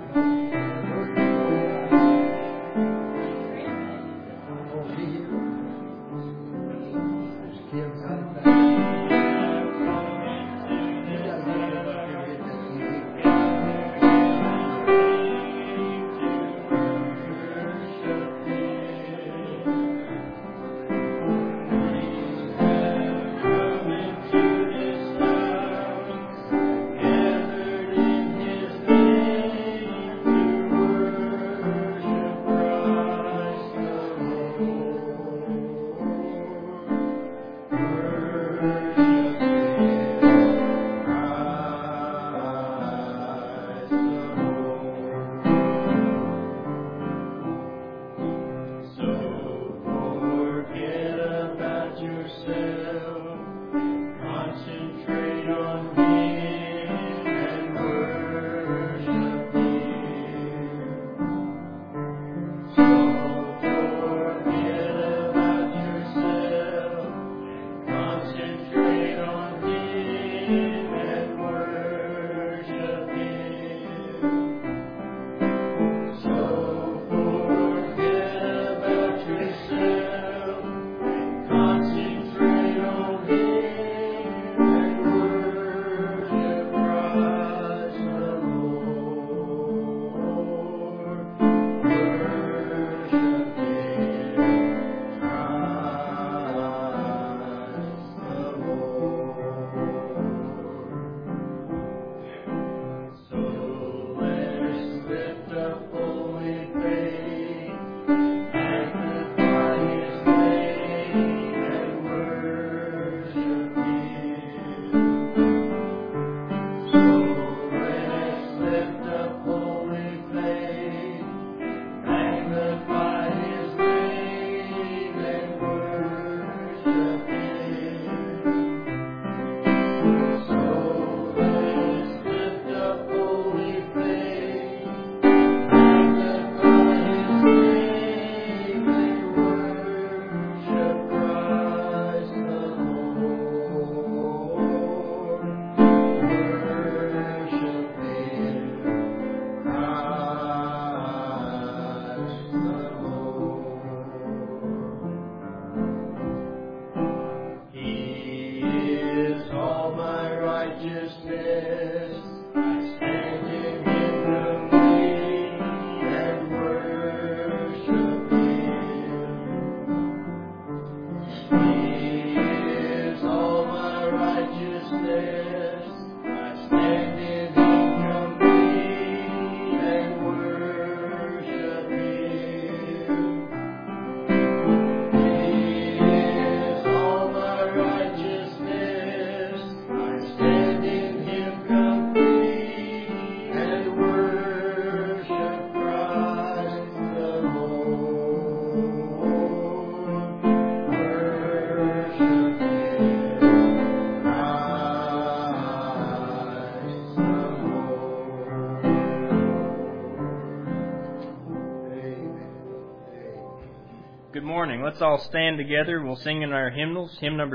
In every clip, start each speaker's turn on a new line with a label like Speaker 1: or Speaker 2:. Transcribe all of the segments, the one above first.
Speaker 1: Good morning. Let's all stand together. We'll sing in our hymnals. Hymn number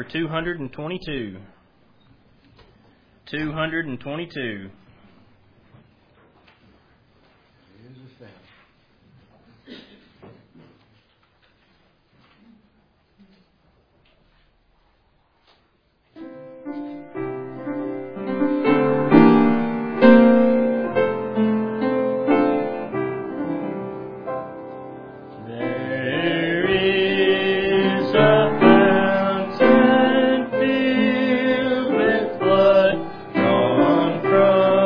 Speaker 1: 222. 222.
Speaker 2: From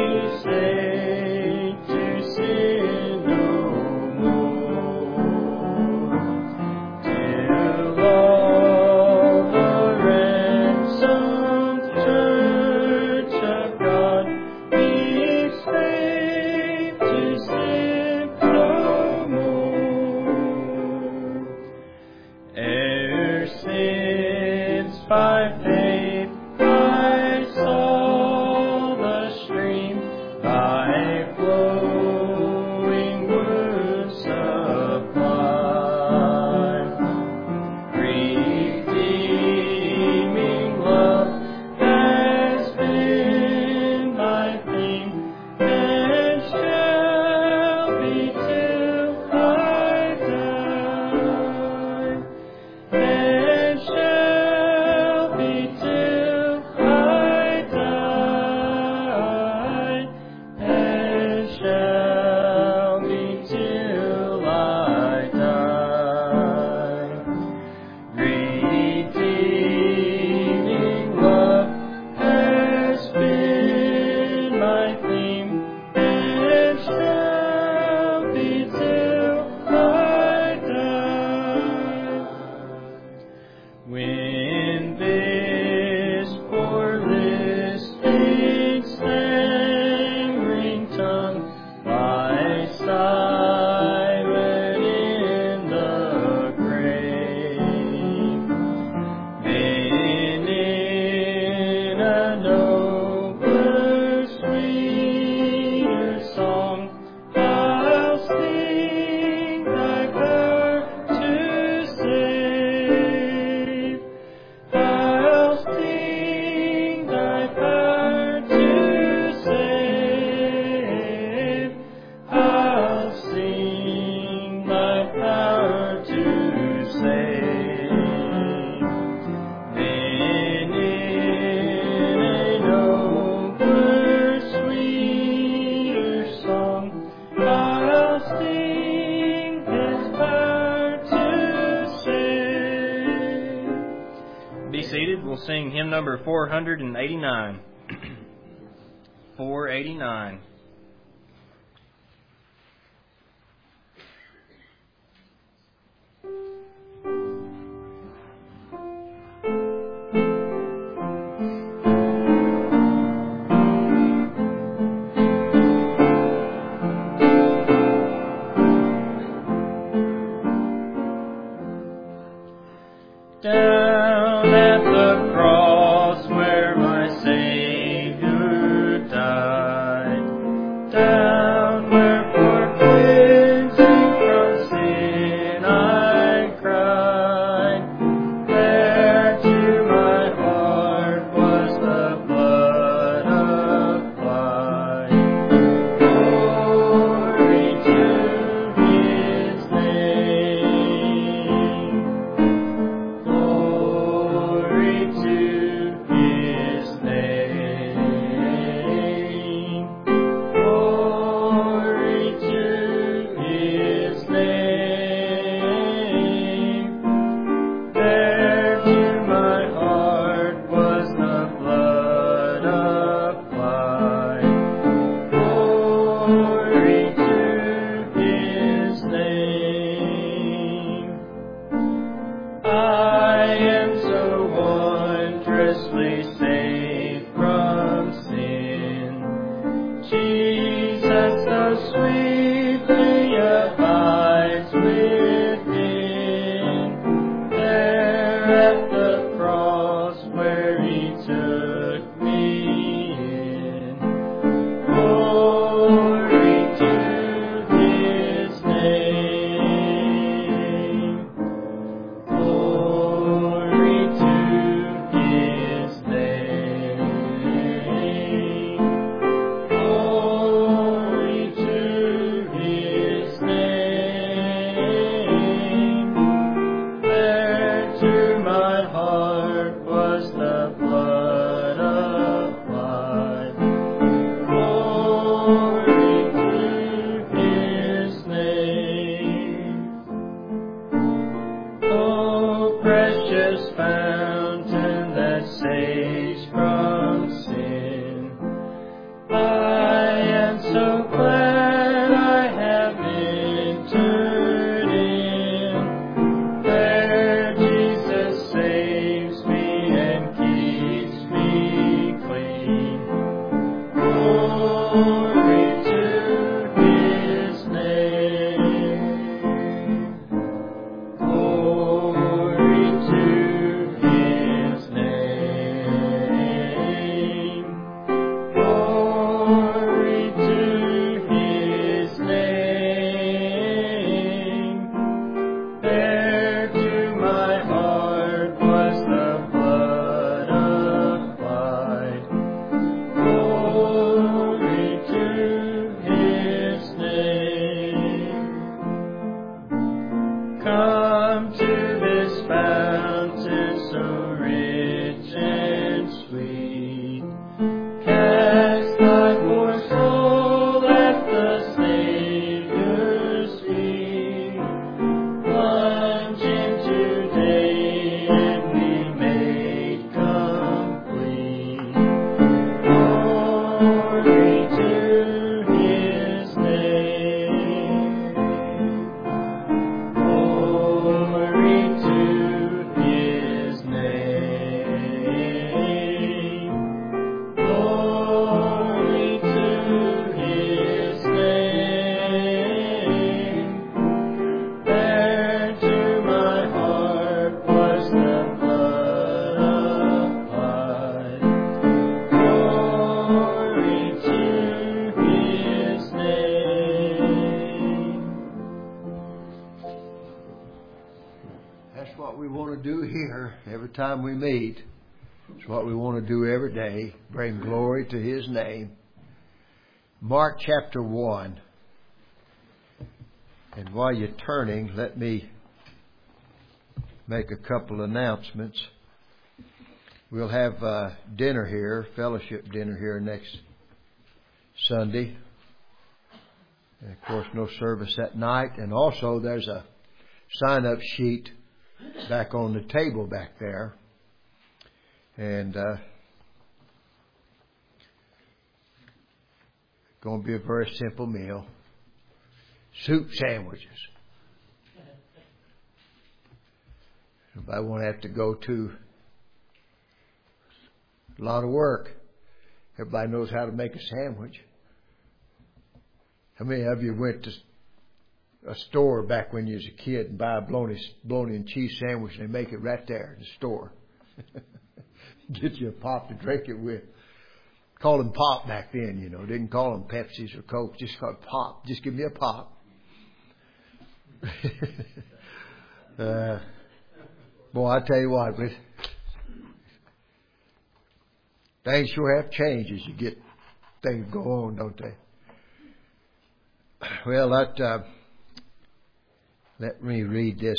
Speaker 2: saved to sin no more, till all the ransomed church of God meets faith to sin no more. Ere since by faith I saw the stream thy flowing wounds supply, redeeming love has been my theme, and shall be till I die, and shall be till I die, and shall be till I die. Redeeming love has been my theme, and shall be till I die. When this poor lisping, stammering tongue lies silent in the grave, then in a nobler, sweeter song I'll sing thy power to save. I'll sing thy power to save. I'll sing thy power to save. Then in a nobler, sweeter song I'll sing his power to save.
Speaker 1: Be seated. We'll sing hymn number 489. 489.
Speaker 2: Down at the cross where my Savior died, down where for cleansing from sin I cried, there to my heart was the blood applied. Glory to His name. Glory to His name. Glory to His name. There to my heart was the blood applied. Glory to His name. I am so wondrously saved from sin. Jesus so sweetly abides within. There at the cross where He took me in. Glory to His name. Glory to His name. Glory to His
Speaker 3: want to do here every time we meet. It's what we want to do every day. Bring glory to His name. Mark chapter 1. And while you're turning, let me make a couple announcements. We'll have dinner here, fellowship dinner here next Sunday. And of course, no service that night. And also, there's a sign-up sheet back on the table back there. And going to be a very simple meal. Soup sandwiches. Everybody won't have to go to a lot of work. Everybody knows how to make a sandwich. How many of you went to a store back when you was a kid and buy a bologna and cheese sandwich and they make it right there in the store? Get you a pop to drink it with. Called them pop back then, you know. Didn't call them Pepsis or Coke. Just called pop. Just give me a pop. Boy, I tell you what, but things sure have changed as you get things go on, don't they? Well, let me read this.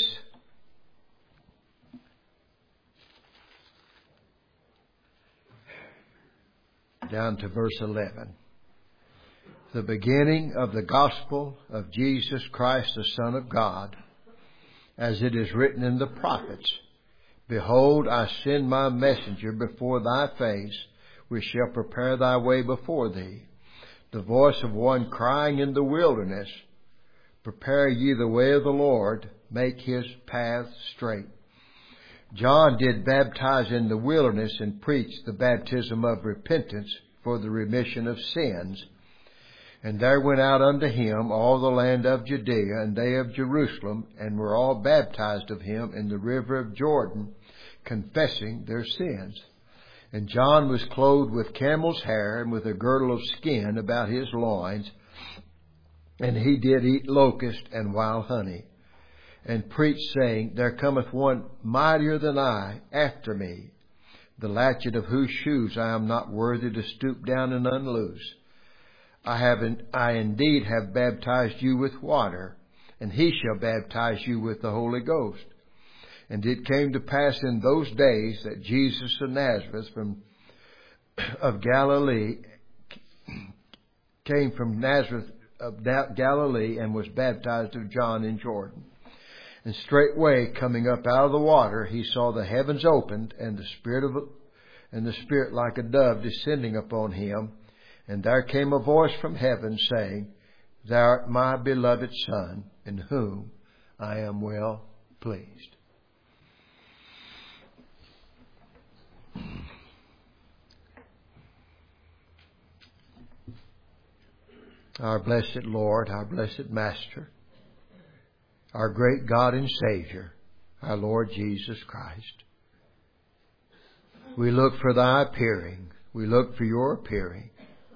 Speaker 3: Down to verse 11. The beginning of the gospel of Jesus Christ, the Son of God, as it is written in the prophets, Behold, I send my messenger before thy face, which shall prepare thy way before thee. The voice of one crying in the wilderness, Prepare ye the way of the Lord, make His path straight. John did baptize in the wilderness and preached the baptism of repentance for the remission of sins. And there went out unto him all the land of Judea and they of Jerusalem, and were all baptized of him in the river of Jordan, confessing their sins. And John was clothed with camel's hair and with a girdle of skin about his loins, and he did eat locust and wild honey, and preached, saying, There cometh one mightier than I after me, the latchet of whose shoes I am not worthy to stoop down and unloose. I indeed have baptized you with water, and he shall baptize you with the Holy Ghost. And it came to pass in those days that Jesus of Nazareth of Galilee came from Nazareth of Galilee and was baptized of John in Jordan. And straightway coming up out of the water, he saw the heavens opened, and the Spirit like a dove descending upon him. And there came a voice from heaven saying, Thou art my beloved Son, in whom I am well pleased. Our blessed Lord, our blessed Master, our great God and Savior, our Lord Jesus Christ. We look for thy appearing. We look for your appearing.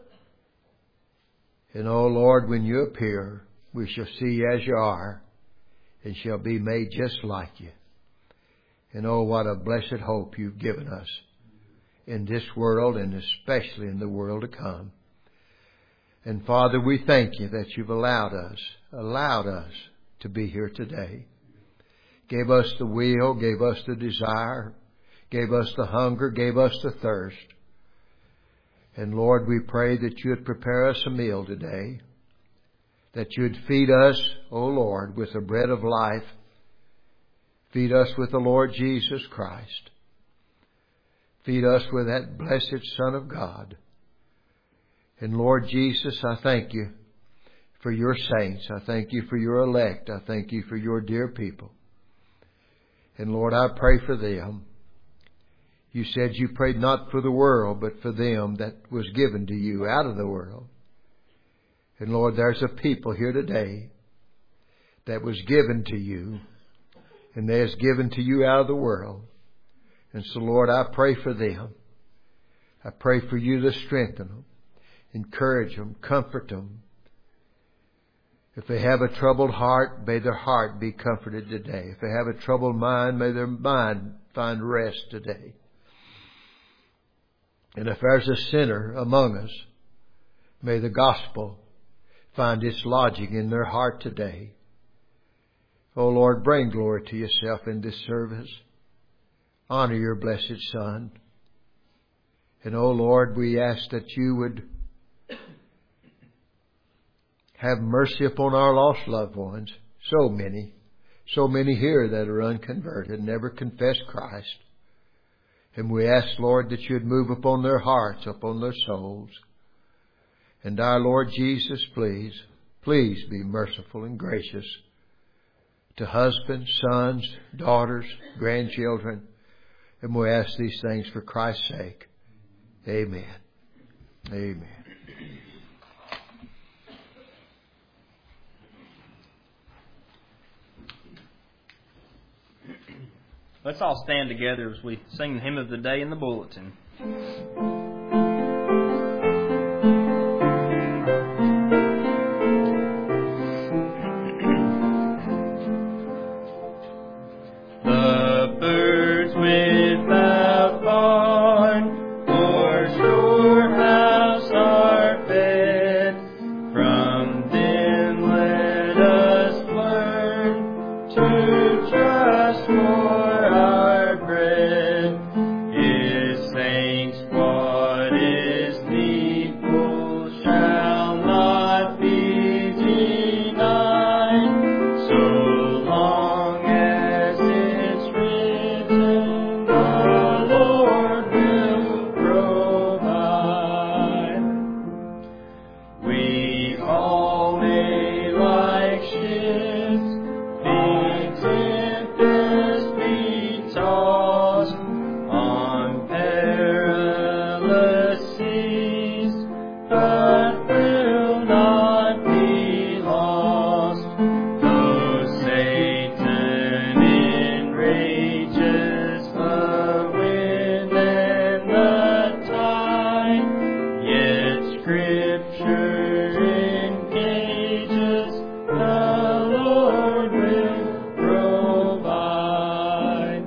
Speaker 3: And, O Lord, when you appear, we shall see you as you are and shall be made just like you. And, oh, what a blessed hope you've given us in this world and especially in the world to come. And, Father, we thank you that you've allowed us to be here today. Gave us the will, gave us the desire, gave us the hunger, gave us the thirst. And Lord, we pray that you would prepare us a meal today, that you would feed us, O Lord, with the bread of life. Feed us with the Lord Jesus Christ. Feed us with that blessed Son of God. And Lord Jesus, I thank you for your saints. I thank you for your elect. I thank you for your dear people. And Lord, I pray for them. You said you prayed not for the world, but for them that was given to you out of the world. And Lord, there's a people here today that was given to you, and they is given to you out of the world. And so, Lord, I pray for them. I pray for you to strengthen them, encourage them, comfort them. If they have a troubled heart, may their heart be comforted today. If they have a troubled mind, may their mind find rest today. And if there's a sinner among us, may the gospel find its lodging in their heart today. Oh Lord, bring glory to yourself in this service. Honor your blessed Son. And oh Lord, we ask that you would have mercy upon our lost loved ones. So many here that are unconverted, never confess Christ. And we ask, Lord, that you'd move upon their hearts, upon their souls. And our Lord Jesus, please be merciful and gracious to husbands, sons, daughters, grandchildren. And we ask these things for Christ's sake. Amen. Amen.
Speaker 1: Let's all stand together as we sing the hymn of the day in the bulletin.
Speaker 2: The birds without barn or storehouse are fed. From them let us learn to trust for our bread. Is saints what is needful shall not be denied, so long as it's written the Lord will provide. We all may like ships be tempest be tossed on perilous seas, but will not be lost. Though Satan enrages the wind and the tide, yet Scripture engages the Lord will provide.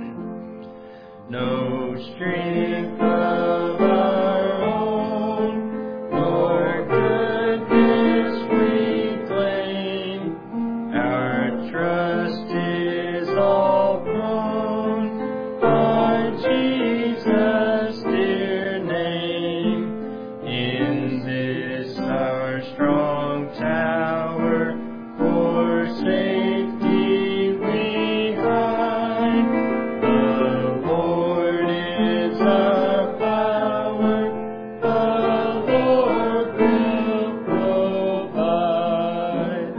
Speaker 2: No strength of our own, nor goodness we claim. Our trust is all thrown on Jesus' dear name. In this our strong tower, for safety we hide. The Lord is our power, the Lord will provide.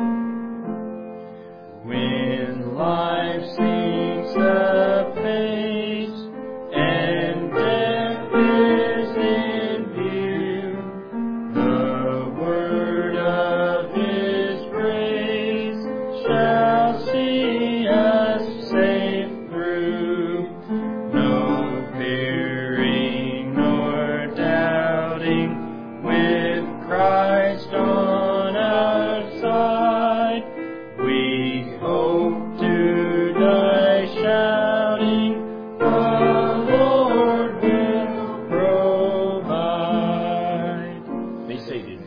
Speaker 2: When life seems apace and death is in view, the word of His grace shall see us safe through. No fearing nor doubting, with Christ on our side, we hope to die shouting, the Lord will provide.
Speaker 1: Be seated.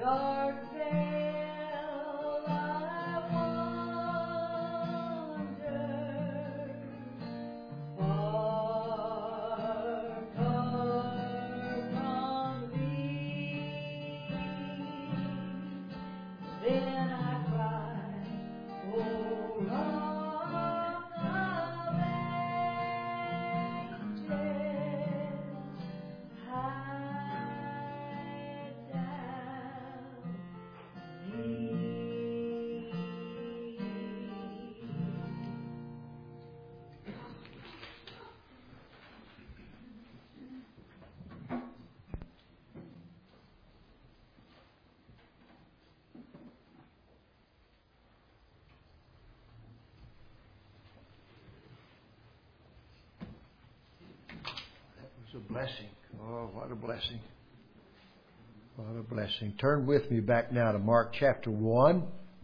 Speaker 3: A blessing. Oh, what a blessing. What a blessing. Turn with me back now to Mark chapter 1.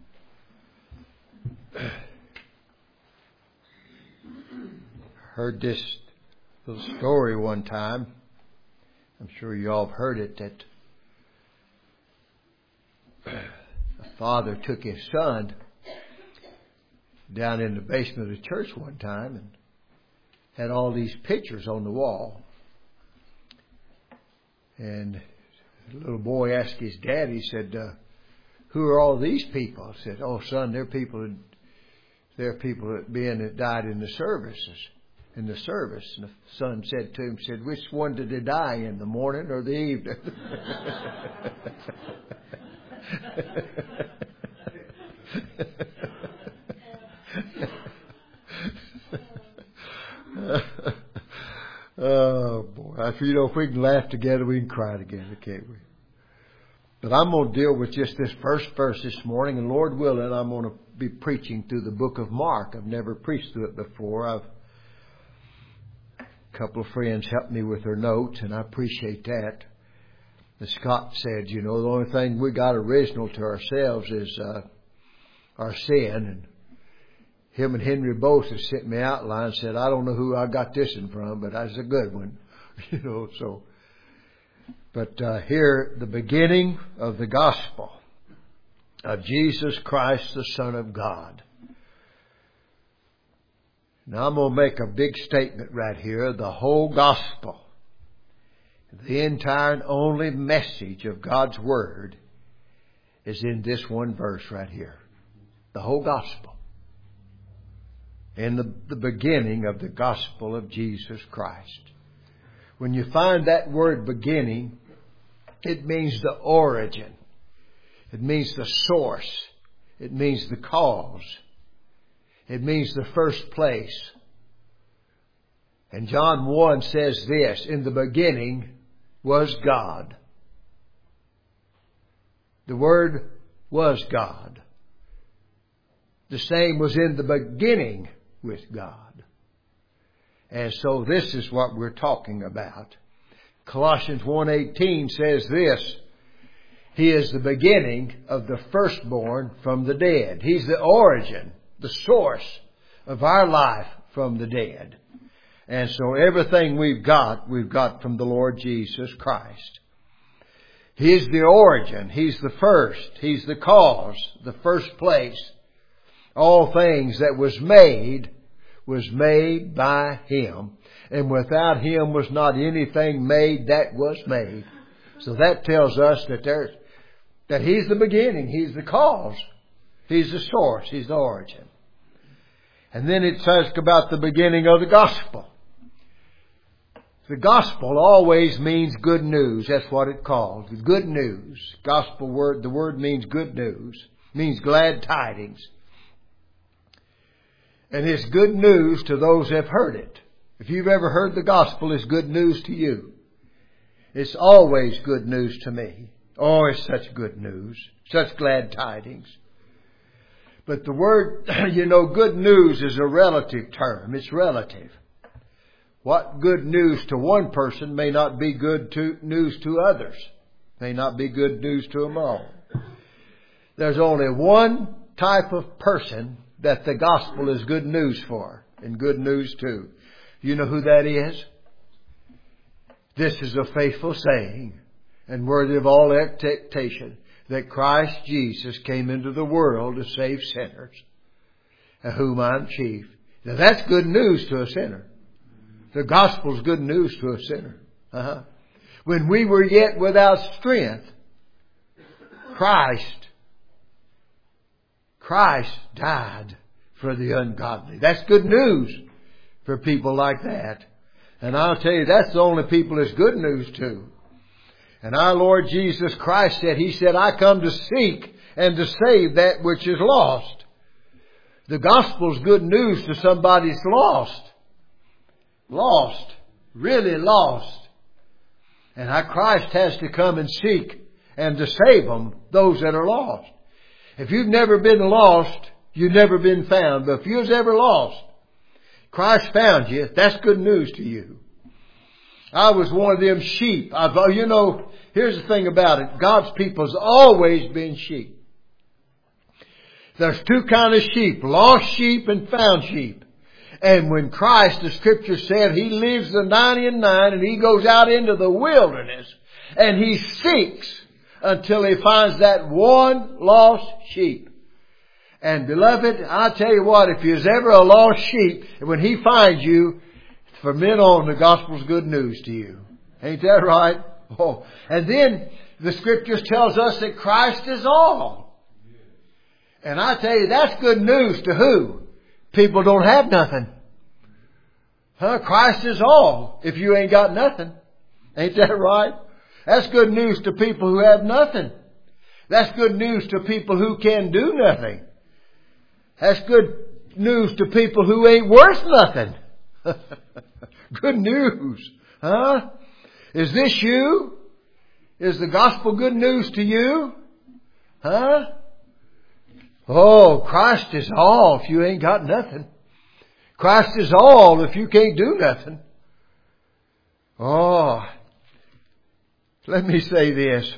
Speaker 3: Heard this little story one time. I'm sure you all have heard it, that a father took his son down in the basement of the church one time and had all these pictures on the wall. And the little boy asked his dad, he said, who are all these people? I said, oh, son, they're people that died in the services. And the son said to him, which one did they die in, the morning or the evening? Oh, boy. If we can laugh together, we can cry together, can't we? But I'm going to deal with just this first verse this morning, and Lord willing, I'm going to be preaching through the book of Mark. I've never preached through it before. A couple of friends helped me with their notes, and I appreciate that. As Scott said, the only thing we got original to ourselves is our sin. And him and Henry both have sent me outline and said, I don't know who I got this in from, but that's a good one. So. But here, the beginning of the gospel of Jesus Christ, the Son of God. Now I'm going to make a big statement right here. The whole gospel, the entire and only message of God's Word is in this one verse right here. The whole gospel. In the beginning of the gospel of Jesus Christ. When you find that word beginning, it means the origin. It means the source. It means the cause. It means the first place. And John 1 says this, in the beginning was God. The Word was God. The same was in the beginning with God. And so this is what we're talking about. Colossians 1:18 says this, He is the beginning of the firstborn from the dead. He's the origin, the source of our life from the dead. And so everything we've got from the Lord Jesus Christ. He's the origin. He's the first. He's the cause, the first place. All things that was made by Him. And without Him was not anything made that was made. So that tells us that He's the beginning. He's the cause. He's the source. He's the origin. And then it says about the beginning of the gospel. The gospel always means good news. That's what it calls. Good news. Gospel word, the word means good news. Means glad tidings. And it's good news to those who have heard it. If you've ever heard the gospel, it's good news to you. It's always good news to me. Oh, it's such good news. Such glad tidings. But the word, good news is a relative term. It's relative. What good news to one person may not be good news to others. May not be good news to them all. There's only one type of person that the gospel is good news for and good news to. You know who that is? This is a faithful saying and worthy of all expectation, that Christ Jesus came into the world to save sinners, of whom I'm chief. Now that's good news to a sinner. The gospel's good news to a sinner. When we were yet without strength, Christ died for the ungodly. That's good news for people like that. And I'll tell you, that's the only people it's good news to. And our Lord Jesus Christ said, He said, I come to seek and to save that which is lost. The gospel's good news to somebody that's lost. Lost. Really lost. And our Christ has to come and seek and to save them, those that are lost. If you've never been lost, you've never been found. But if you was ever lost, Christ found you. That's good news to you. I was one of them sheep. Here's the thing about it. God's people's always been sheep. There's two kinds of sheep. Lost sheep and found sheep. And when Christ, the Scripture said, He leaves the 99 and He goes out into the wilderness and He seeks until He finds that one lost sheep. And beloved, I'll tell you what, if you's ever a lost sheep, when He finds you, from then on the gospel's good news to you. Ain't that right? Oh. And then the Scriptures tells us that Christ is all. And I tell you, that's good news to who? People don't have nothing. Christ is all if you ain't got nothing. Ain't that right? That's good news to people who have nothing. That's good news to people who can do nothing. That's good news to people who ain't worth nothing. Good news. Is this you? Is the gospel good news to you? Oh, Christ is all if you ain't got nothing. Christ is all if you can't do nothing. Oh, let me say this.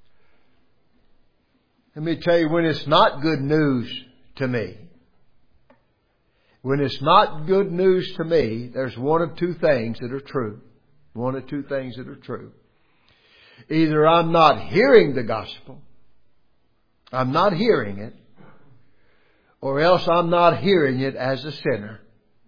Speaker 3: Let me tell you, when it's not good news to me, when it's not good news to me, there's one of two things that are true. One of two things that are true. Either I'm not hearing the gospel, I'm not hearing it, or else I'm not hearing it as a sinner.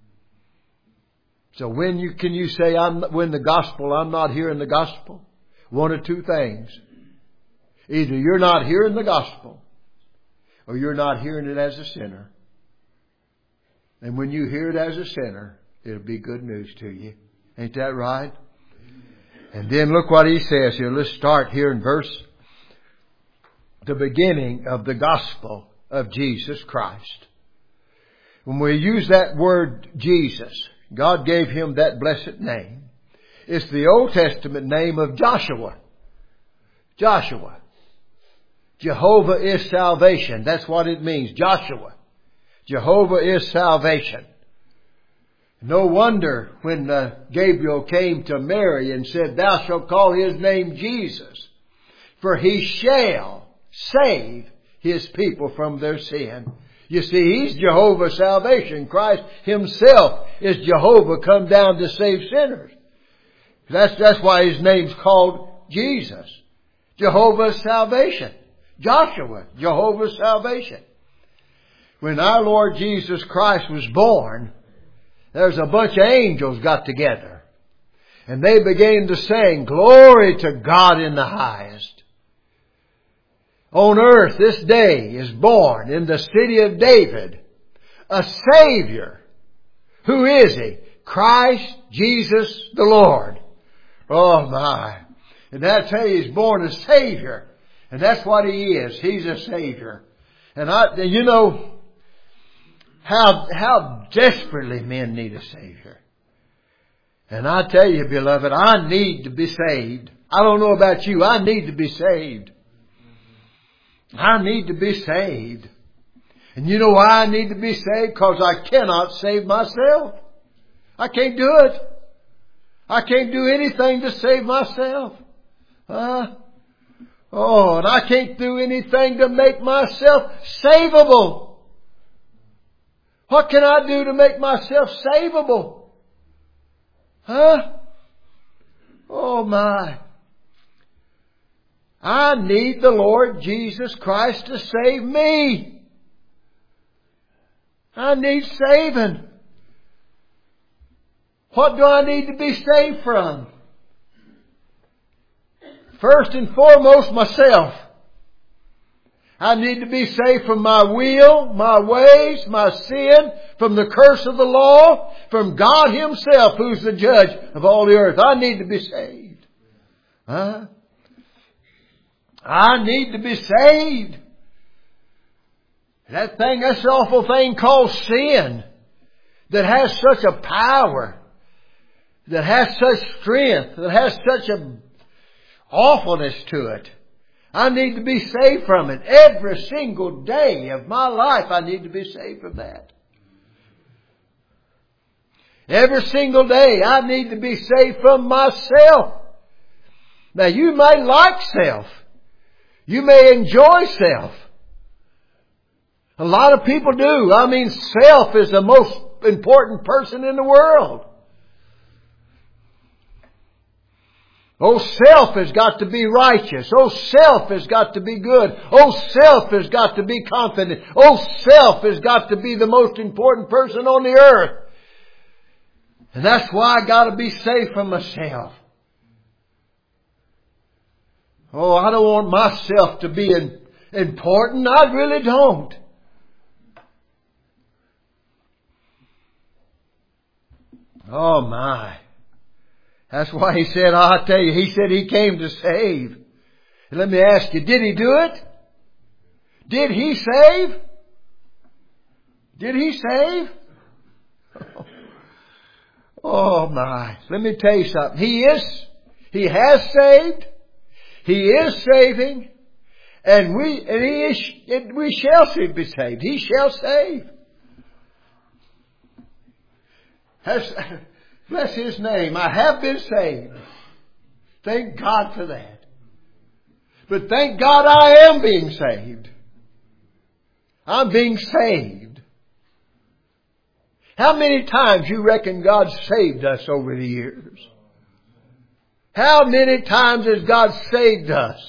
Speaker 3: So can you say when the gospel, I'm not hearing the gospel? One of two things. Either you're not hearing the gospel, or you're not hearing it as a sinner. And when you hear it as a sinner, it'll be good news to you. Ain't that right? And then look what he says here. Let's start here in the beginning of the gospel of Jesus Christ. When we use that word Jesus, God gave Him that blessed name. It's the Old Testament name of Joshua. Joshua. Jehovah is salvation. That's what it means. Joshua. Jehovah is salvation. No wonder when Gabriel came to Mary and said, Thou shalt call His name Jesus, for He shall save His people from their sin. You see, He's Jehovah's salvation. Christ Himself is Jehovah come down to save sinners. That's why His name's called Jesus. Jehovah's salvation. Joshua, Jehovah's salvation. When our Lord Jesus Christ was born, there's a bunch of angels got together. And they began to sing, Glory to God in the highest. On earth this day is born in the city of David a Savior. Who is He? Christ Jesus the Lord. Oh my. And I tell you, He's born a Savior. And that's what He is. He's a Savior. And you know how desperately men need a Savior. And I tell you, beloved, I need to be saved. I don't know about you. I need to be saved. I need to be saved. And you know why I need to be saved? Because I cannot save myself. I can't do it. I can't do anything to save myself. And I can't do anything to make myself savable. What can I do to make myself savable? Oh my. I need the Lord Jesus Christ to save me. I need saving. What do I need to be saved from? First and foremost, myself. I need to be saved from my will, my ways, my sin, from the curse of the law, from God Himself, who's the judge of all the earth. I need to be saved. I need to be saved. That's the awful thing called sin, that has such a power, that has such strength, that has such a awfulness to it. I need to be saved from it. Every single day of my life, I need to be saved from that. Every single day, I need to be saved from myself. Now, you may like self. You may enjoy self. A lot of people do. I mean, self is the most important person in the world. Oh, self has got to be righteous. Oh, self has got to be good. Oh, self has got to be confident. Oh, self has got to be the most important person on the earth. And that's why I got to be saved from myself. Oh, I don't want myself to be important. I really don't. Oh, my. That's why He said, I'll tell you, He said He came to save. And let me ask you, did He do it? Did He save? Did He save? Oh my. Let me tell you something. He has saved. He is saving. And we shall be saved. He shall save. Bless His name. I have been saved. Thank God for that. But thank God I am being saved. I'm being saved. How many times you reckon God saved us over the years? How many times has God saved us?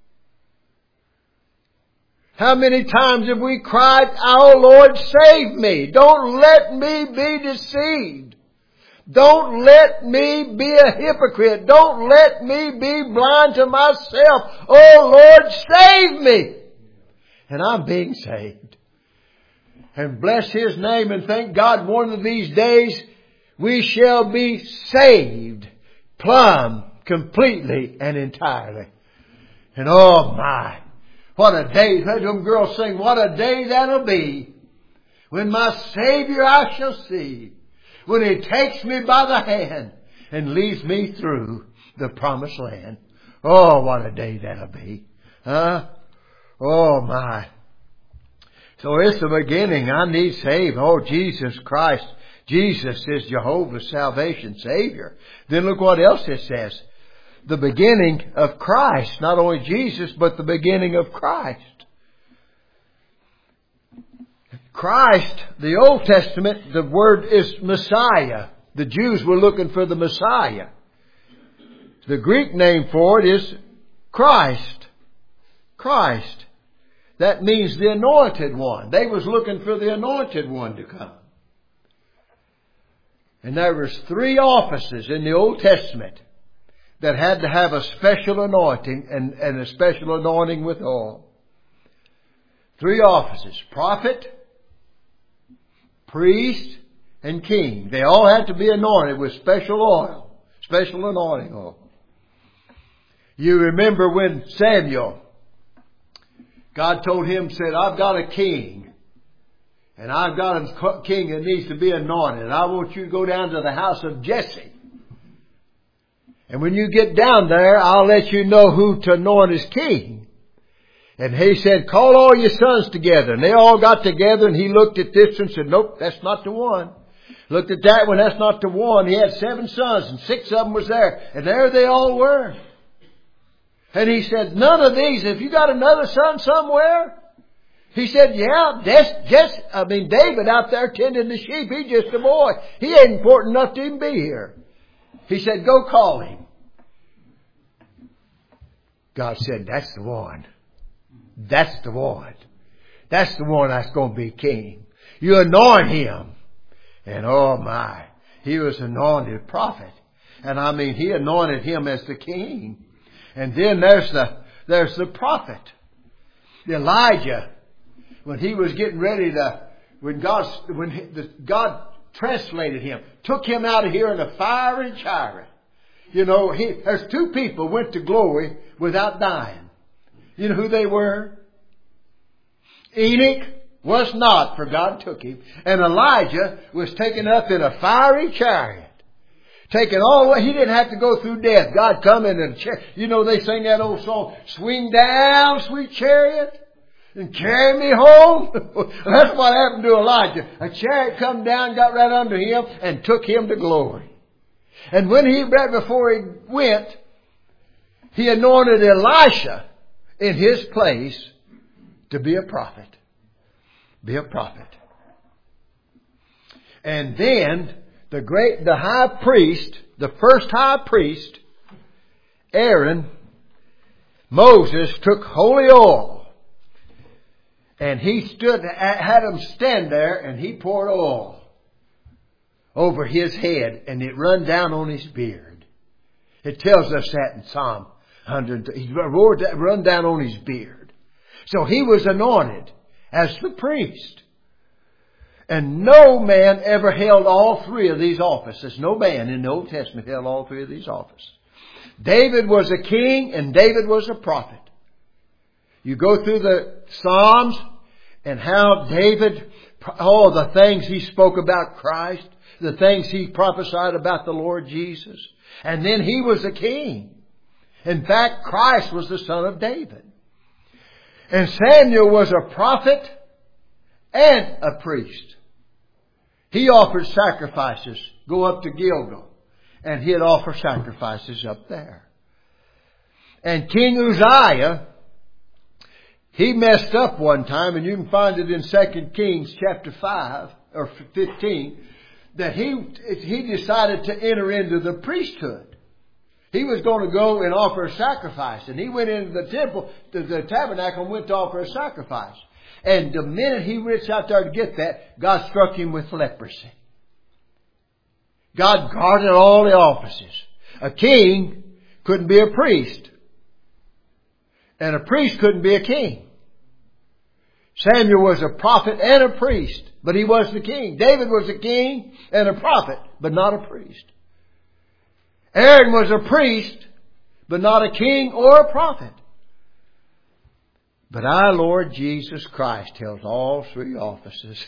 Speaker 3: How many times have we cried, "Oh Lord, save me. Don't let me be deceived. Don't let me be a hypocrite. Don't let me be blind to myself. Oh Lord, save me." And I'm being saved. And bless His name, and thank God one of these days we shall be saved plumb, completely and entirely. And oh my, what a day. Heard them girls sing, what a day that'll be when my Savior I shall see, when He takes me by the hand and leads me through the promised land. Oh, what a day that'll be. Huh? Oh my. So it's the beginning. I need saved. Oh, Jesus Christ. Jesus is Jehovah's salvation Savior. Then look what else it says. The beginning of Christ. Not only Jesus, but the beginning of Christ. Christ, the Old Testament, the word is Messiah. The Jews were looking for the Messiah. The Greek name for it is Christ. Christ. That means the anointed one. They was looking for the anointed one to come. And there was 3 offices in the Old Testament that had to have a special anointing and a special anointing with oil. 3 offices. Prophet, priest, and king. They all had to be anointed with special oil. Special anointing oil. You remember when Samuel, God told him, said, I've got a king. And I've got a king that needs to be anointed. And I want you to go down to the house of Jesse. And when you get down there, I'll let you know who to anoint as king. And he said, call all your sons together. And they all got together, and he looked at this and said, nope, that's not the one. Looked at that one, that's not the one. He had 7 sons, and 6 of them was there. And there they all were. And he said, none of these, have you got another son somewhere? He said, yeah, David out there tending the sheep, he's just a boy. He ain't important enough to even be here. He said, go call him. God said, that's the one. That's the one. That's the one that's going to be king. You anoint him. And oh my, he was anointed prophet. And I mean, he anointed him as the king. And then there's the prophet. Elijah, when he was getting ready to, when God translated him, took him out of here in a fiery chariot. You know, there's two people went to glory without dying. You know who they were? Enoch was not, for God took him. And Elijah was taken up in a fiery chariot. Taken all the way. He didn't have to go through death. God come in a chariot. You know, they sing that old song, swing down, sweet chariot, and carry me home. That's what happened to Elijah. A chariot come down, got right under him, and took him to glory. And when right before he went, he anointed Elisha in his place to be a prophet. Be a prophet. And then the high priest, the first high priest, Aaron, Moses took holy oil. And he had him stand there, and he poured oil over his head, and it run down on his beard. It tells us that in Psalm 100. He run down on his beard. So he was anointed as the priest. And no man ever held all three of these offices. No man in the Old Testament held all three of these offices. David was a king and David was a prophet. You go through the Psalms and how David, all the things he spoke about Christ, the things he prophesied about the Lord Jesus. And then he was a king. In fact, Christ was the son of David. And Samuel was a prophet and a priest. He offered sacrifices. Go up to Gilgal. And he'd offer sacrifices up there. And King Uzziah, he messed up one time, and you can find it in 2 Kings chapter 5 or 15, that he decided to enter into the priesthood. He was going to go and offer a sacrifice. And he went into the temple, the tabernacle, and went to offer a sacrifice. And the minute he reached out there to get that, God struck him with leprosy. God guarded all the offices. A king couldn't be a priest. And a priest couldn't be a king. Samuel was a prophet and a priest, but he was the king. David was a king and a prophet, but not a priest. Aaron was a priest, but not a king or a prophet. But our Lord Jesus Christ held all three offices.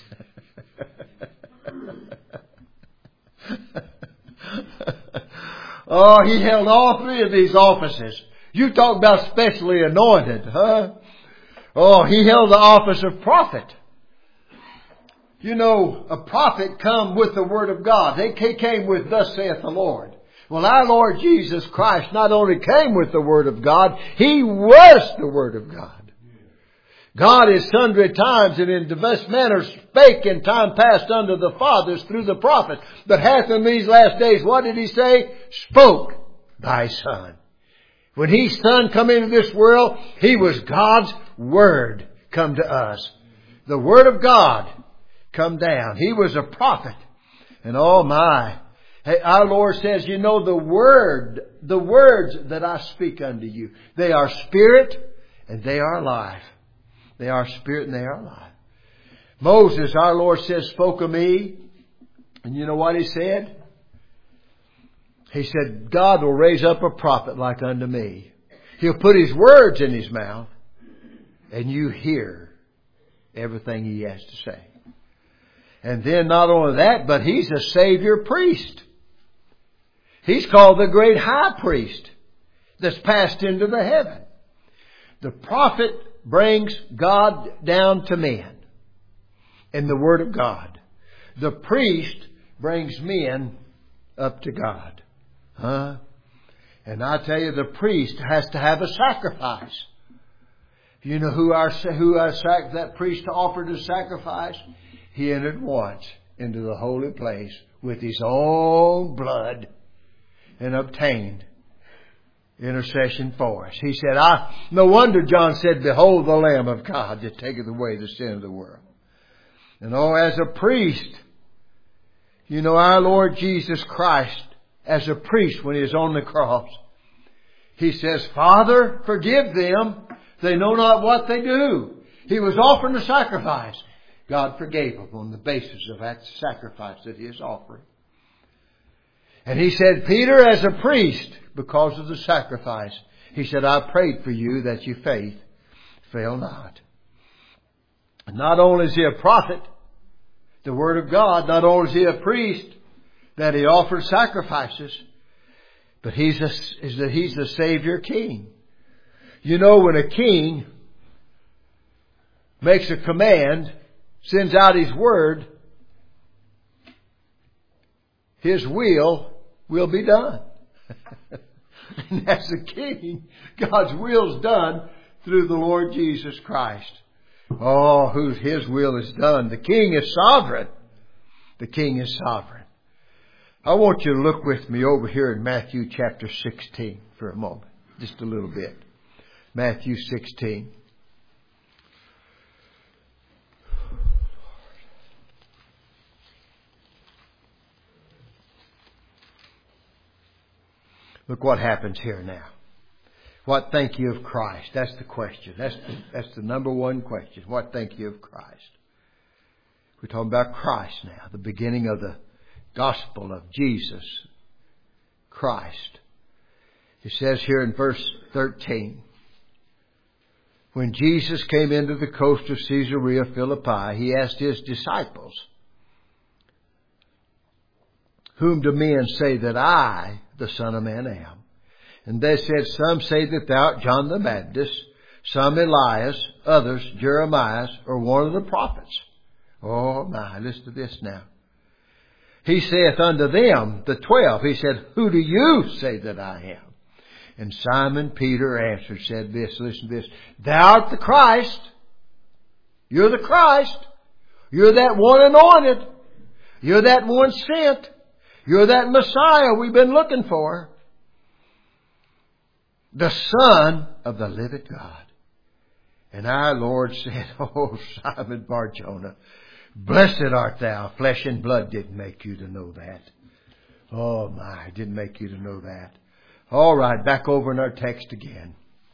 Speaker 3: Oh, he held all three of these offices. You talk about specially anointed, huh? Oh, he held the office of prophet. You know, a prophet come with the Word of God. He came with, thus saith the Lord. Well, our Lord Jesus Christ not only came with the Word of God, He was the Word of God. God is sundry times and in diverse manners spake in time past unto the fathers through the prophets. But hath in these last days, what did He say? Spoke thy Son. When His Son come into this world, He was God's Word come to us. The Word of God come down. He was a prophet. And oh my, hey, our Lord says, you know, the words that I speak unto you, they are spirit and they are life. They are spirit and they are life. Moses, our Lord says, spoke of me. And you know what he said? He said, God will raise up a prophet like unto me. He'll put His words in his mouth and you hear everything He has to say. And then not only that, but He's a Savior priest. He's called the great high priest that's passed into the heaven. The prophet brings God down to men in the Word of God. The priest brings men up to God. Huh? And I tell you, the priest has to have a sacrifice. You know that priest offered a sacrifice? He entered once into the holy place with his own blood and obtained intercession for us. He said, no wonder John said, behold the Lamb of God that taketh away the sin of the world. And as a priest, our Lord Jesus Christ, as a priest when He is on the cross, He says, Father, forgive them. They know not what they do. He was offering a sacrifice. God forgave Him on the basis of that sacrifice that He is offering. And He said, Peter, as a priest, because of the sacrifice, He said, I prayed for you that your faith fail not. And not only is he a prophet, the Word of God, not only is he a priest, that he offers sacrifices, but he's the Savior King. When a king makes a command, sends out his word, his will be done. And as a king, God's will is done through the Lord Jesus Christ. His will is done. The King is sovereign. The King is sovereign. I want you to look with me over here in Matthew chapter 16 for a moment. Just a little bit. Matthew 16. Look what happens here now. What think you of Christ? That's the question. That's the number one question. What think you of Christ? We're talking about Christ now. The beginning of the gospel of Jesus Christ. It says here in verse 13. When Jesus came into the coast of Caesarea Philippi, He asked His disciples, whom do men say that I, the Son of Man, am? And they said, some say that thou art John the Baptist, some Elias, others Jeremiah, or one of the prophets. Oh my, listen to this now. He saith unto them, the 12, He said, who do you say that I am? And Simon Peter answered, said this, listen to this, thou art the Christ. You're the Christ. You're that one anointed. You're that one sent. You're that Messiah we've been looking for. The Son of the living God. And our Lord said, oh, Simon Bar-Jonah, blessed art thou. Flesh and blood didn't make you to know that. Oh my, didn't make you to know that. All right, back over in our text again.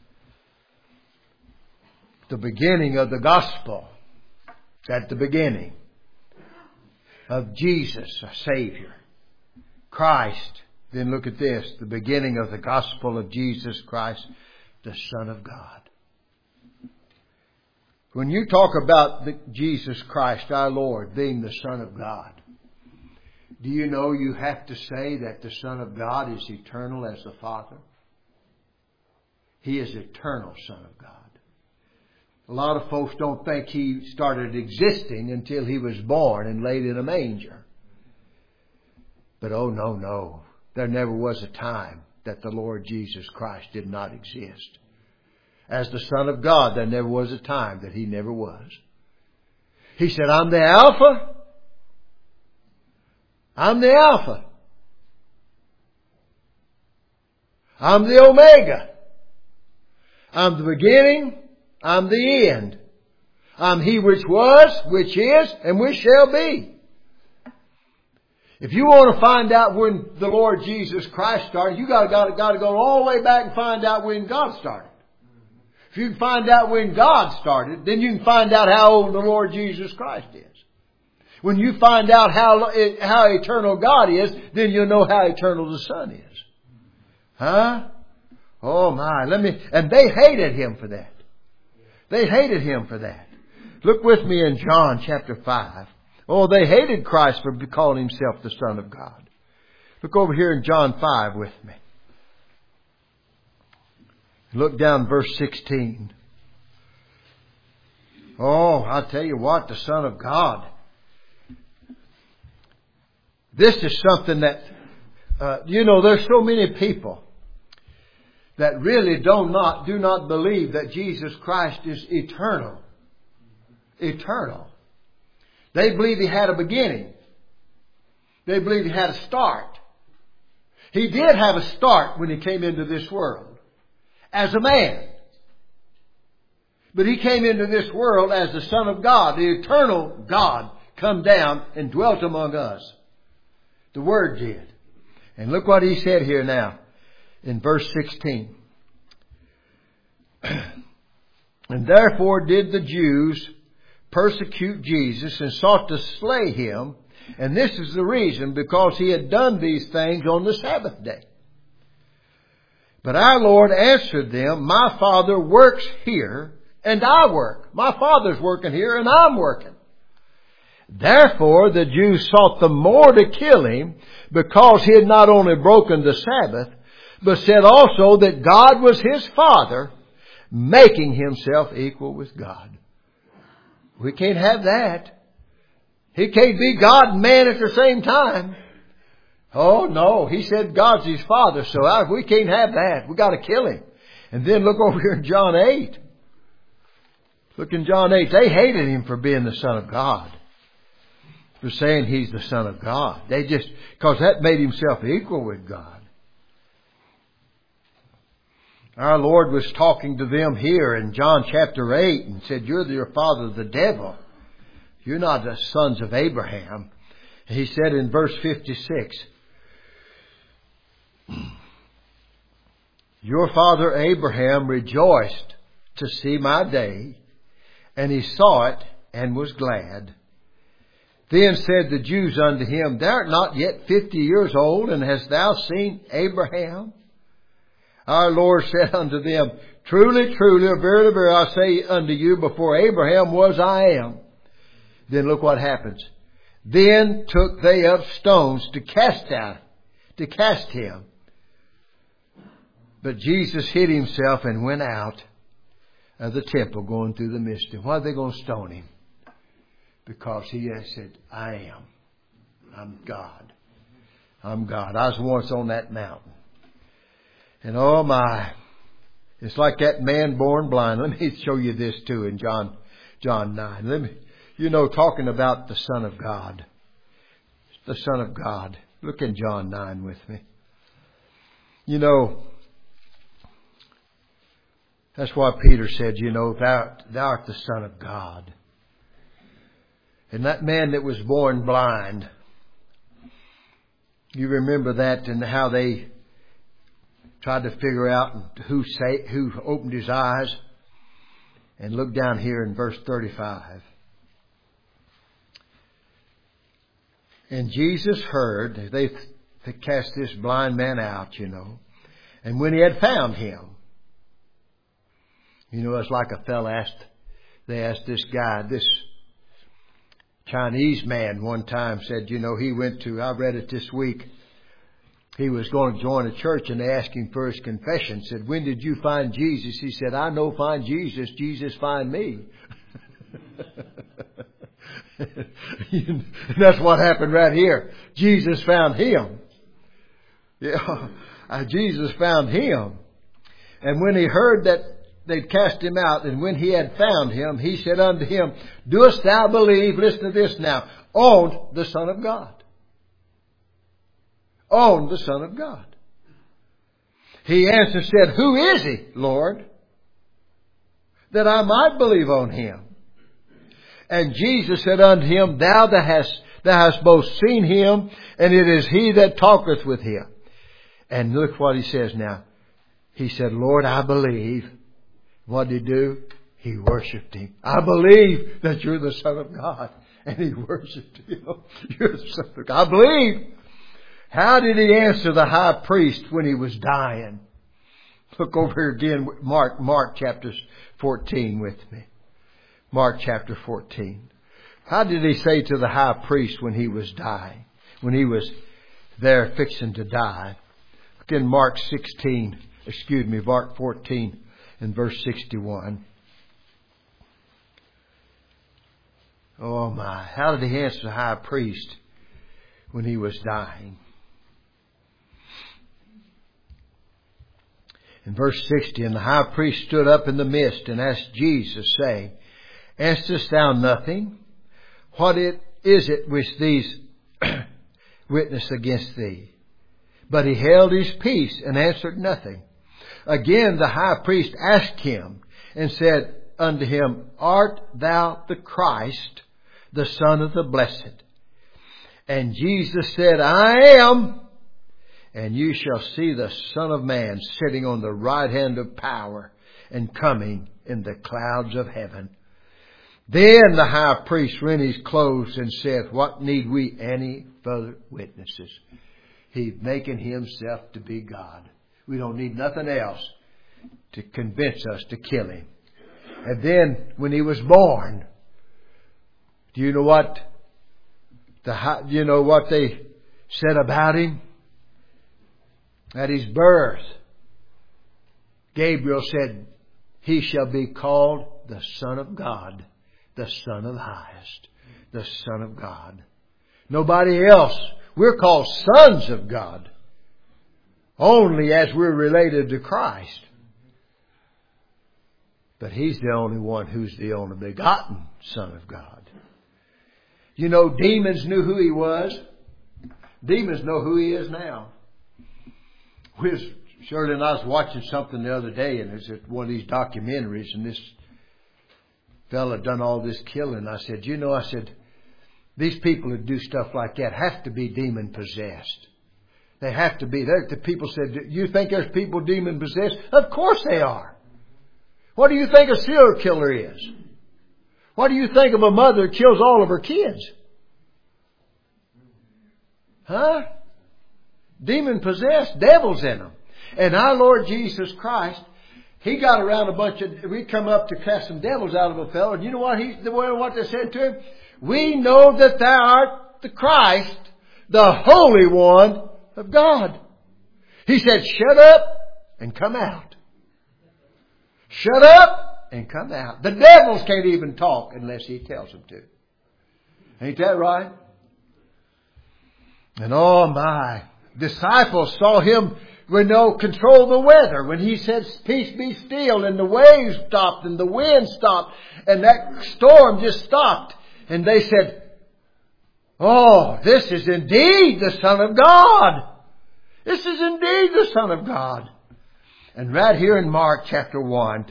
Speaker 3: The beginning of the gospel. At the beginning of Jesus, a Savior. Christ. Then look at this. The beginning of the gospel of Jesus Christ, the Son of God. When you talk about Jesus Christ, our Lord, being the Son of God, do you know you have to say that the Son of God is eternal as the Father? He is eternal Son of God. A lot of folks don't think He started existing until He was born and laid in a manger. But oh no. There never was a time that the Lord Jesus Christ did not exist. As the Son of God, there never was a time that He never was. He said, I'm the Alpha. I'm the Alpha. I'm the Omega. I'm the beginning. I'm the end. I'm He which was, which is, and which shall be. If you want to find out when the Lord Jesus Christ started, you got to go all the way back and find out when God started. If you can find out when God started, then you can find out how old the Lord Jesus Christ is. When you find out how eternal God is, then you'll know how eternal the Son is. Huh? Oh my, and they hated Him for that. They hated Him for that. Look with me in John chapter 5. Oh, they hated Christ for calling Himself the Son of God. Look over here in John 5 with me. Look down verse 16. Oh, I'll tell you what, the Son of God. This is something that, there's so many people that really do not believe that Jesus Christ is eternal. Eternal. They believe He had a beginning. They believe He had a start. He did have a start when He came into this world. as a man. But He came into this world as the Son of God, the eternal God, come down and dwelt among us. The Word did. And look what He said here now in verse 16. And therefore did the Jews persecute Jesus and sought to slay Him. And this is the reason, because He had done these things on the Sabbath day. But our Lord answered them, my Father works here, and I work. My Father's working here, and I'm working. Therefore the Jews sought the more to kill Him, because He had not only broken the Sabbath, but said also that God was His Father, making Himself equal with God. We can't have that. He can't be God and man at the same time. Oh no, He said God's His Father, so we can't have that. We got to kill Him. And then look over here in John 8. Look in John 8. They hated Him for being the Son of God, for saying He's the Son of God. Because that made Himself equal with God. Our Lord was talking to them here in John chapter 8 and said, you're your father the devil. You're not the sons of Abraham. He said in verse 56, your father Abraham rejoiced to see my day, and he saw it and was glad. Then said the Jews unto him, thou art not yet 50 years old, and hast thou seen Abraham? Our Lord said unto them, truly, truly, verily, verily, I say unto you, before Abraham was, I am. Then look what happens. Then took they up stones to cast him. But Jesus hid Himself and went out of the temple, going through the midst. And why are they going to stone Him? Because He has said, I am. I'm God. I'm God. I was once on that mountain. And oh my, it's like that man born blind. Let me show you this too in John 9. Talking about the Son of God. The Son of God. Look in John 9 with me. That's why Peter said, thou art the Son of God. And that man that was born blind, you remember that and how they tried to figure out who opened his eyes. And look down here in verse 35. And Jesus heard, they cast this blind man out, And when he had found him, it's like a fella they asked this guy, this Chinese man one time said, he went to, I read it this week, he was going to join a church and they asked him for his confession. Said, when did you find Jesus? He said, I know find Jesus. Jesus find me. And that's what happened right here. Jesus found him. Yeah, Jesus found him. And when he heard that they'd cast him out, and when he had found him, he said unto him, dost thou believe, listen to this now, on the Son of God? On the Son of God. He answered and said, who is He, Lord, that I might believe on Him? And Jesus said unto him, thou hast both seen Him, and it is He that talketh with Him. And look what he says now. He said, Lord, I believe. What did he do? He worshipped Him. I believe that you're the Son of God. And he worshipped Him. You're the Son of God. I believe. How did he answer the high priest when he was dying? Look over here again, Mark chapter 14 with me. Mark chapter 14. How did he say to the high priest when he was dying? When he was there fixing to die? Look in Mark 14 and verse 61. Oh my, how did he answer the high priest when he was dying? In verse 60, and the high priest stood up in the midst and asked Jesus, saying, answerest thou nothing? What is it which these witness against thee? But he held his peace and answered nothing. Again the high priest asked him and said unto him, Art thou the Christ, the Son of the Blessed? And Jesus said, I am. And you shall see the Son of Man sitting on the right hand of power and coming in the clouds of heaven. Then the high priest rent his clothes and said, What need we any further witnesses? He's making himself to be God. We don't need nothing else to convince us to kill him. And then when he was born, do you know what they said about him? At his birth, Gabriel said, He shall be called the Son of God, the Son of the Highest, the Son of God. Nobody else. We're called sons of God only as we're related to Christ. But He's the only one who's the only begotten Son of God. You know, demons knew who He was. Demons know who He is now. Shirley and I was watching something the other day, and it was one of these documentaries, and this fella done all this killing. I said, these people that do stuff like that have to be demon possessed. They have to be. The people said, you think there's people demon possessed? Of course they are. What do you think a serial killer is? What do you think of a mother that kills all of her kids? Huh? Demon possessed, devils in them. And our Lord Jesus Christ, He got around we come up to cast some devils out of a fellow, and you know what they said to him? We know that thou art the Christ, the Holy One of God. He said, shut up and come out. Shut up and come out. The devils can't even talk unless He tells them to. Ain't that right? And oh my, disciples saw Him control the weather. When He said, peace be still, and the waves stopped and the wind stopped and that storm just stopped. And they said, oh, this is indeed the Son of God. This is indeed the Son of God. And right here in Mark chapter 1,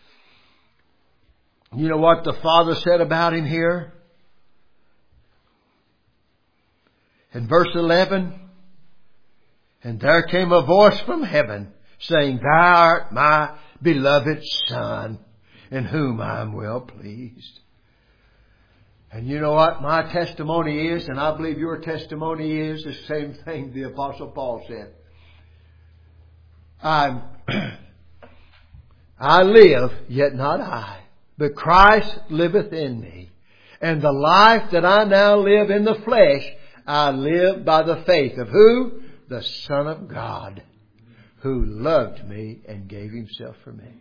Speaker 3: you know what the Father said about Him here? In verse 11, and there came a voice from heaven saying, Thou art my beloved Son, in whom I am well pleased. And you know what my testimony is, and I believe your testimony is the same thing the Apostle Paul said. I live, yet not I, but Christ liveth in me. And the life that I now live in the flesh, I live by the faith of who? The Son of God, who loved me and gave Himself for me.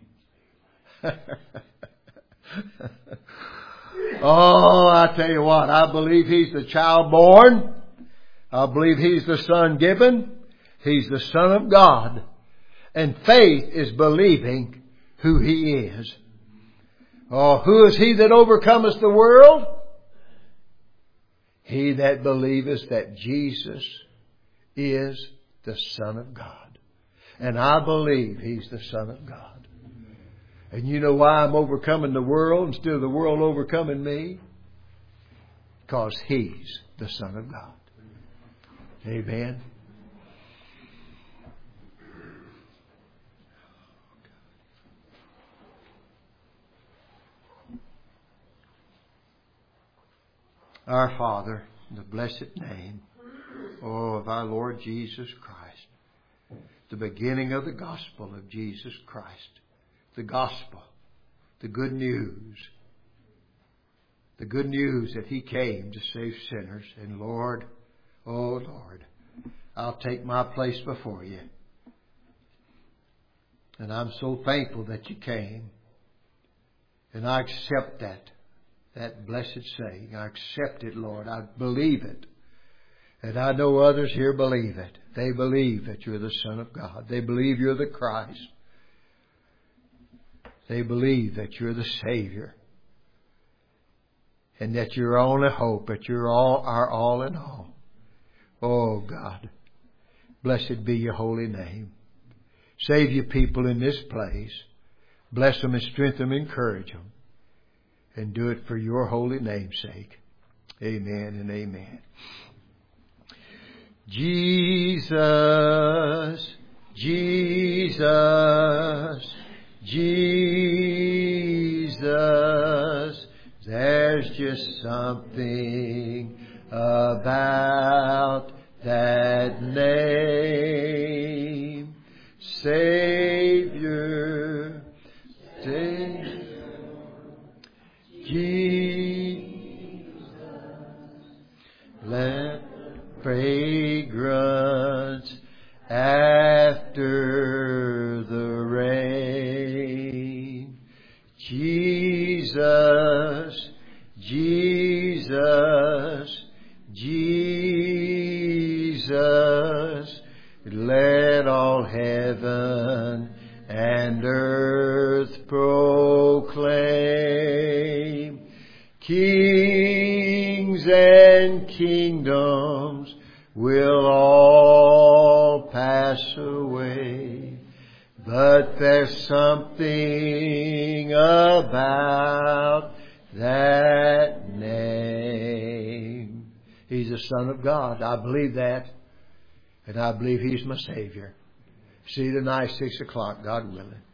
Speaker 3: Oh, I tell you what, I believe He's the child born. I believe He's the Son given. He's the Son of God. And faith is believing who He is. Oh, who is he that overcometh the world? He that believeth that Jesus is the Son of God. And I believe He's the Son of God. And you know why I'm overcoming the world instead of the world overcoming me? Because He's the Son of God. Amen. Our Father, in the blessed name, of our Lord Jesus Christ, the beginning of the gospel of Jesus Christ, the gospel, the good news that He came to save sinners. And Lord, oh Lord, I'll take my place before You. And I'm so thankful that You came. And I accept that blessed saying. I accept it, Lord. I believe it. And I know others here believe it. They believe that You're the Son of God. They believe You're the Christ. They believe that You're the Savior. And that You're our only hope. That You're our all in all. Oh God, blessed be Your holy name. Save your people in this place. Bless them and strengthen them, encourage them. And do it for your holy name's sake. Amen and amen. Jesus, Jesus, Jesus. There's just something about that name. Savior, Savior, Jesus. Let fragrance after the rain. Jesus, Jesus, Jesus. Let all heaven and earth proclaim. Kings and kingdoms will all pass away, but there's something about that name. He's the Son of God. I believe that, and I believe He's my Savior. See you tonight, 6 o'clock, God willing.